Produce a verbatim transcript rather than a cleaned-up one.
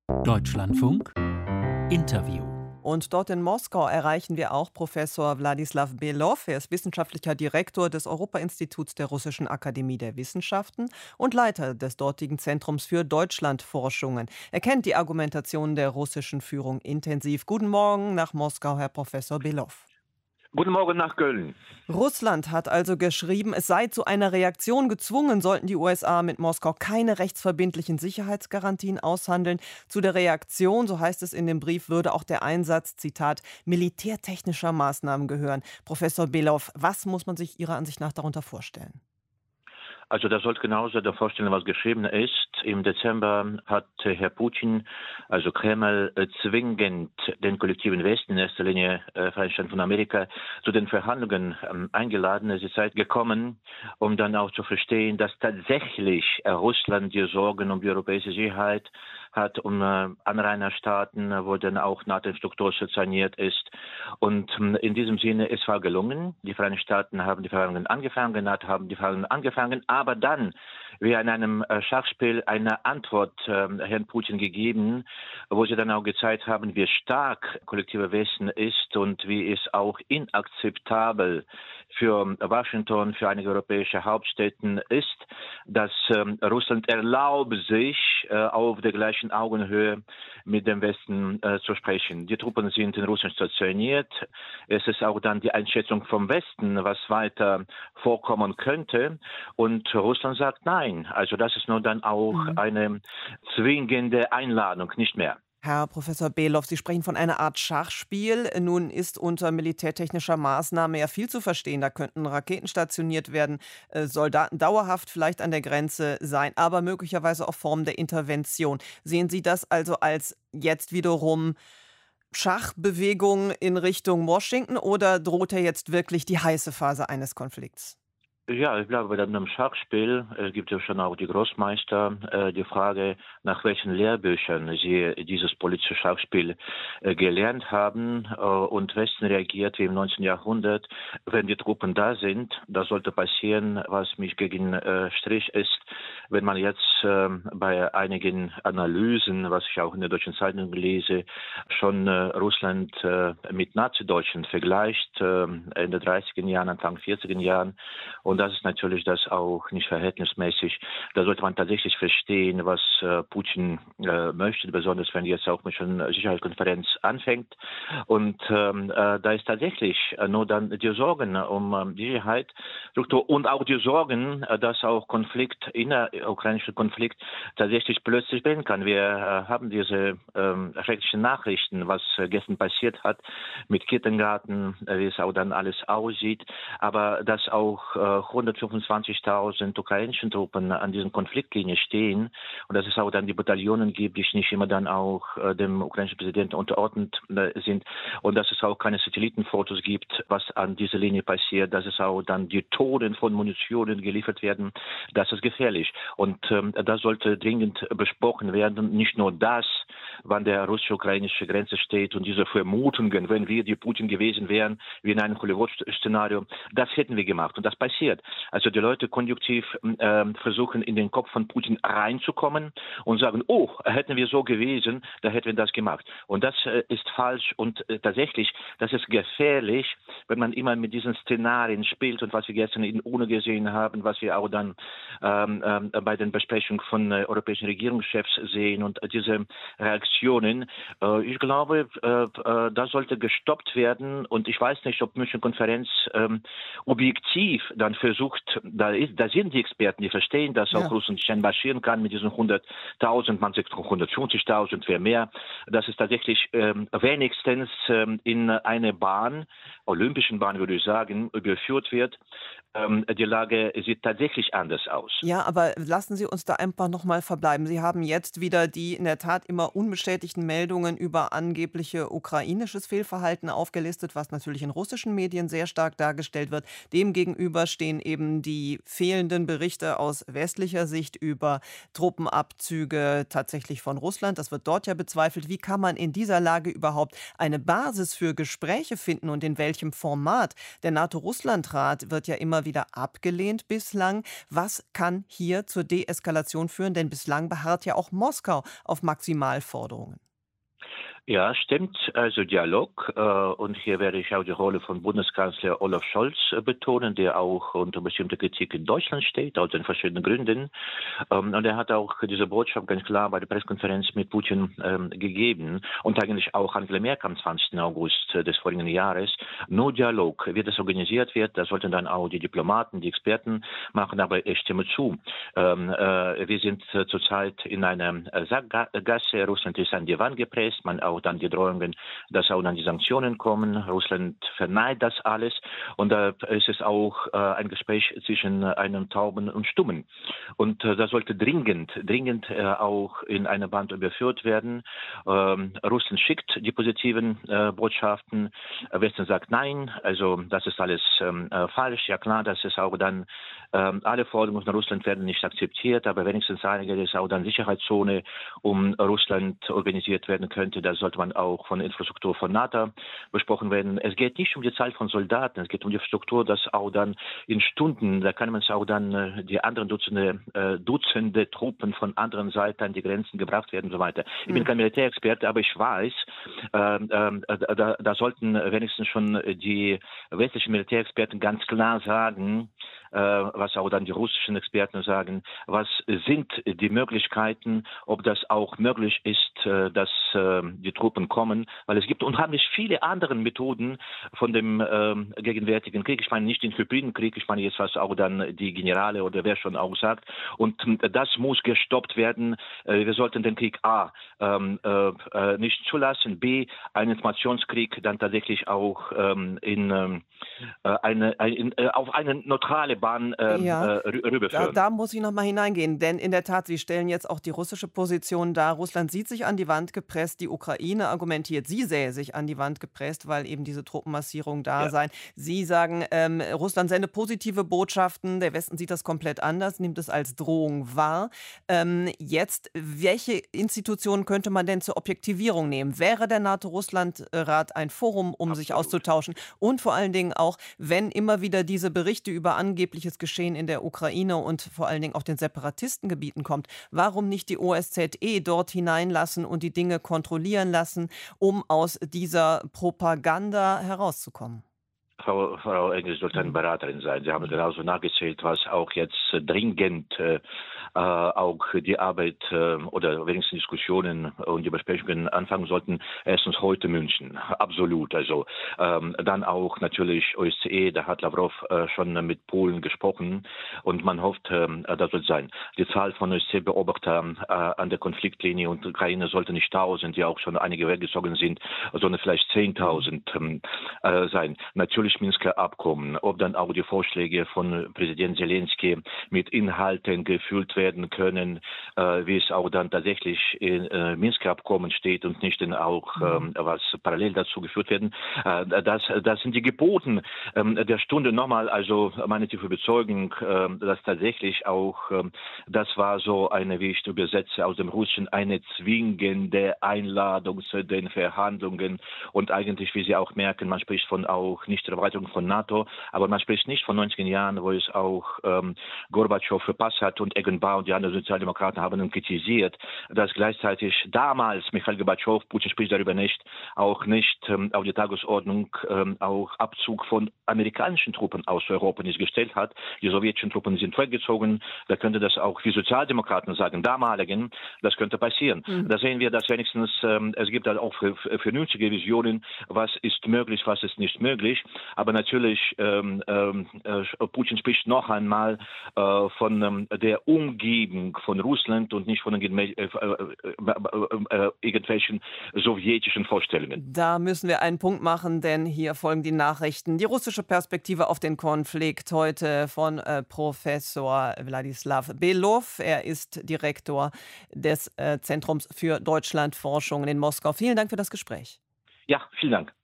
Deutschlandfunk Interview. Und dort in Moskau erreichen wir auch Professor Wladislaw Below. Er ist wissenschaftlicher Direktor des Europa-Instituts der Russischen Akademie der Wissenschaften und Leiter des dortigen Zentrums für Deutschlandforschungen. Er kennt die Argumentation der russischen Führung intensiv. Guten Morgen nach Moskau, Herr Professor Below. Guten Morgen nach Köln. Russland hat also geschrieben, es sei zu einer Reaktion gezwungen, sollten die U S A mit Moskau keine rechtsverbindlichen Sicherheitsgarantien aushandeln. Zu der Reaktion, so heißt es in dem Brief, würde auch der Einsatz, Zitat, militärtechnischer Maßnahmen gehören. Professor Below, was muss man sich Ihrer Ansicht nach darunter vorstellen? Also das sollte genauso der vorstellen, was geschrieben ist. Im Dezember hat Herr Putin, also Kreml, zwingend den kollektiven Westen, in erster Linie äh, Vereinigte Staaten von Amerika, zu den Verhandlungen ähm, eingeladen. Es ist Zeit gekommen, um dann auch zu verstehen, dass tatsächlich äh, Russland die Sorgen um die europäische Sicherheit hat, um äh, Anrainerstaaten, wo dann auch NATO-Struktur stationiert ist. Und ähm, in diesem Sinne, es war gelungen. Die Vereinigten Staaten haben die Verhandlungen angefangen, NATO haben die Verhandlungen angefangen, aber dann, wie in einem äh, Schachspiel, eine Antwort äh, Herrn Putin gegeben, wo sie dann auch gezeigt haben, wie stark kollektiver Westen ist und wie es auch inakzeptabel für Washington, für einige europäische Hauptstädte ist, dass ähm, Russland erlaubt sich, äh, auf der gleichen Augenhöhe mit dem Westen äh, zu sprechen. Die Truppen sind in Russland stationiert. Es ist auch dann die Einschätzung vom Westen, was weiter vorkommen könnte. Und Russland sagt nein. Also das ist nur dann auch mhm. eine zwingende Einladung, nicht mehr. Herr Professor Below, Sie sprechen von einer Art Schachspiel. Nun ist unter militärtechnischer Maßnahme ja viel zu verstehen. Da könnten Raketen stationiert werden, Soldaten dauerhaft vielleicht an der Grenze sein, aber möglicherweise auch Formen der Intervention. Sehen Sie das also als jetzt wiederum Schachbewegung in Richtung Washington oder droht er jetzt wirklich die heiße Phase eines Konflikts? Ja, ich glaube, bei einem Schachspiel äh, gibt es schon auch die Großmeister äh, die Frage, nach welchen Lehrbüchern sie dieses politische Schachspiel äh, gelernt haben äh, und Westen reagiert wie im neunzehnten Jahrhundert, wenn die Truppen da sind. Das sollte passieren, was mich gegen äh, Strich ist, wenn man jetzt äh, bei einigen Analysen, was ich auch in der Deutschen Zeitung lese, schon äh, Russland äh, mit Nazi-Deutschland vergleicht, äh, Ende dreißiger Jahren, Anfang vierziger Jahren. Und das ist natürlich das auch nicht verhältnismäßig. Da sollte man tatsächlich verstehen, was äh, Putin äh, möchte, besonders wenn jetzt auch mit einer Sicherheitskonferenz anfängt. Und ähm, äh, da ist tatsächlich äh, nur dann die Sorgen um ähm, die Sicherheitsstruktur und auch die Sorgen, äh, dass auch Konflikt, innerukrainischer Konflikt tatsächlich plötzlich beginnen kann. Wir äh, haben diese ähm, schrecklichen Nachrichten, was äh, gestern passiert hat mit Kindergarten, äh, wie es auch dann alles aussieht, aber dass auch äh, hundertfünfundzwanzigtausend ukrainischen Truppen an diesen Konfliktlinien stehen und dass es auch dann die Bataillonen gibt, die nicht immer dann auch äh, dem ukrainischen Präsidenten unterordnet äh, sind und dass es auch keine Satellitenfotos gibt, was an dieser Linie passiert, dass es auch dann die Tonnen von Munitionen geliefert werden, das ist gefährlich. Und ähm, das sollte dringend besprochen werden, nicht nur das, wann der russisch-ukrainische Grenze steht und diese Vermutungen, wenn wir die Putin gewesen wären, wie in einem Hollywood-Szenario, das hätten wir gemacht und das passiert. Also die Leute konjunktiv äh, versuchen, in den Kopf von Putin reinzukommen und sagen, oh, hätten wir so gewesen, da hätten wir das gemacht. Und das äh, ist falsch und äh, tatsächlich, das ist gefährlich, wenn man immer mit diesen Szenarien spielt und was wir gestern in UNO gesehen haben, was wir auch dann ähm, äh, bei den Besprechungen von äh, europäischen Regierungschefs sehen und äh, diese Reaktionen. Äh, ich glaube, äh, äh, das sollte gestoppt werden und ich weiß nicht, ob München Konferenz äh, objektiv dann versucht, da, ist, da sind die Experten, die verstehen, dass auch ja. Russland sich marschieren kann mit diesen hunderttausend, man sagt hundertfünfzigtausend, wer mehr. Das ist tatsächlich ähm, wenigstens ähm, in eine Bahn, olympischen Bahn würde ich sagen, überführt wird. Ähm, die Lage sieht tatsächlich anders aus. Ja, aber lassen Sie uns da einfach noch mal verbleiben. Sie haben jetzt wieder die in der Tat immer unbestätigten Meldungen über angebliche ukrainisches Fehlverhalten aufgelistet, was natürlich in russischen Medien sehr stark dargestellt wird. Demgegenüber stehen eben die fehlenden Berichte aus westlicher Sicht über Truppenabzüge tatsächlich von Russland. Das wird dort ja bezweifelt. Wie kann man in dieser Lage überhaupt eine Basis für Gespräche finden und in welchem Format? Der NATO-Russland-Rat wird ja immer wieder abgelehnt bislang. Was kann hier zur Deeskalation führen? Denn bislang beharrt ja auch Moskau auf Maximalforderungen. Forderungen. Ja, stimmt. Also Dialog. Äh, und hier werde ich auch die Rolle von Bundeskanzler Olaf Scholz äh, betonen, der auch unter bestimmter Kritik in Deutschland steht, aus den verschiedenen Gründen. Ähm, und er hat auch diese Botschaft ganz klar bei der Pressekonferenz mit Putin ähm, gegeben und eigentlich auch Angela Merkel am zwanzigsten August äh, des vorigen Jahres. Nur Dialog. Wie das organisiert wird, das sollten dann auch die Diplomaten, die Experten machen, aber ich stimme zu. Ähm, äh, wir sind äh, zurzeit in einer äh, Sackgasse. Russland ist an die Wand gepresst. Man auch dann die Drohungen, dass auch dann die Sanktionen kommen. Russland verneint das alles. Und da ist es auch äh, ein Gespräch zwischen einem Tauben und Stummen. Und äh, das sollte dringend, dringend äh, auch in eine Band überführt werden. Ähm, Russland schickt die positiven äh, Botschaften. Westen sagt nein. Also das ist alles ähm, äh, falsch. Ja klar, das ist auch dann ähm, alle Forderungen von Russland werden nicht akzeptiert, aber wenigstens einige ist auch dann Sicherheitszone um Russland organisiert werden könnte. Das sollte man auch von der Infrastruktur von NATO besprochen werden. Es geht nicht um die Zahl von Soldaten, es geht um die Struktur, dass auch dann in Stunden, da kann man es auch dann äh, die anderen Dutzende, äh, Dutzende Truppen von anderen Seiten an die Grenzen gebracht werden und so weiter. Ich bin kein Militärexperte, aber ich weiß, äh, äh, da, da sollten wenigstens schon die westlichen Militärexperten ganz klar sagen, äh, was auch dann die russischen Experten sagen, was sind die Möglichkeiten, ob das auch möglich ist, äh, dass äh, die Truppen kommen, weil es gibt unheimlich viele andere Methoden von dem ähm, gegenwärtigen Krieg. Ich meine nicht den Hybridenkrieg, ich meine jetzt, was auch dann die Generale oder wer schon auch sagt. Und äh, das muss gestoppt werden. Äh, wir sollten den Krieg A ähm, äh, nicht zulassen, B einen Informationskrieg dann tatsächlich auch ähm, in, ähm, eine, in, äh, auf eine neutrale Bahn ähm, Ja, äh, da, rüberführen. da muss ich noch mal hineingehen, denn in der Tat, Sie stellen jetzt auch die russische Position dar. Russland sieht sich an die Wand gepresst, die Ukraine argumentiert, sie sähe sich an die Wand gepresst, weil eben diese Truppenmassierung da Ja. seien. Sie sagen, ähm, Russland sende positive Botschaften, der Westen sieht das komplett anders, nimmt es als Drohung wahr. Ähm, jetzt, welche Institutionen könnte man denn zur Objektivierung nehmen? Wäre der NATO-Russland-Rat ein Forum, um sich Absolut. auszutauschen? Und vor allen Dingen auch, wenn immer wieder diese Berichte über angebliches Geschehen in der Ukraine und vor allen Dingen auch den Separatistengebieten kommt, warum nicht die O S Z E dort hineinlassen und die Dinge kontrollieren lassen, um aus dieser Propaganda herauszukommen? Frau, Frau Engel sollte eine Beraterin sein. Sie haben genauso nachgezählt, was auch jetzt äh, dringend äh, äh, auch die Arbeit äh, oder wenigstens Diskussionen und die Besprechungen anfangen sollten. Erstens heute München, absolut. Also ähm, dann auch natürlich O S Z E, da hat Lavrov äh, schon mit Polen gesprochen und man hofft, äh, das wird sein. Die Zahl von O S Z E-Beobachtern äh, an der Konfliktlinie und Ukraine sollte nicht tausend, die auch schon einige weggezogen sind, sondern vielleicht zehntausend ähm, äh, sein. Natürlich Minsker Abkommen, ob dann auch die Vorschläge von Präsident Zelensky mit Inhalten gefüllt werden können, äh, wie es auch dann tatsächlich in äh, Minsker Abkommen steht und nicht in auch ähm, was parallel dazu geführt werden. Äh, das, das sind die Geboten ähm, der Stunde nochmal, also meine tiefe Überzeugung, äh, dass tatsächlich auch, äh, das war so eine, wie ich übersetze aus dem Russischen, eine zwingende Einladung zu den Verhandlungen und eigentlich, wie Sie auch merken, man spricht von auch nicht der Erweiterung von NATO, aber man spricht nicht von neunziger Jahren, wo es auch ähm, Gorbatschow verpasst hat und Eggenbauer und die anderen Sozialdemokraten haben ihn kritisiert, dass gleichzeitig damals Michail Gorbatschow, Putin spricht darüber nicht, auch nicht ähm, auf die Tagesordnung ähm, auch Abzug von amerikanischen Truppen aus Europa nicht gestellt hat. Die sowjetischen Truppen sind weggezogen. Da könnte das auch wie Sozialdemokraten sagen, damaligen, das könnte passieren. Mhm. Da sehen wir, dass wenigstens ähm, es gibt halt auch vernünftige Visionen, was ist möglich, was ist nicht möglich. Aber natürlich, ähm, ähm, äh, Putin spricht noch einmal äh, von ähm, der Umgebung von Russland und nicht von den, äh, äh, äh, äh, irgendwelchen sowjetischen Vorstellungen. Da müssen wir einen Punkt machen, denn hier folgen die Nachrichten. Die russische Perspektive auf den Konflikt heute von äh, Professor Wladislaw Belov. Er ist Direktor des äh, Zentrums für Deutschlandforschung in Moskau. Vielen Dank für das Gespräch. Ja, vielen Dank.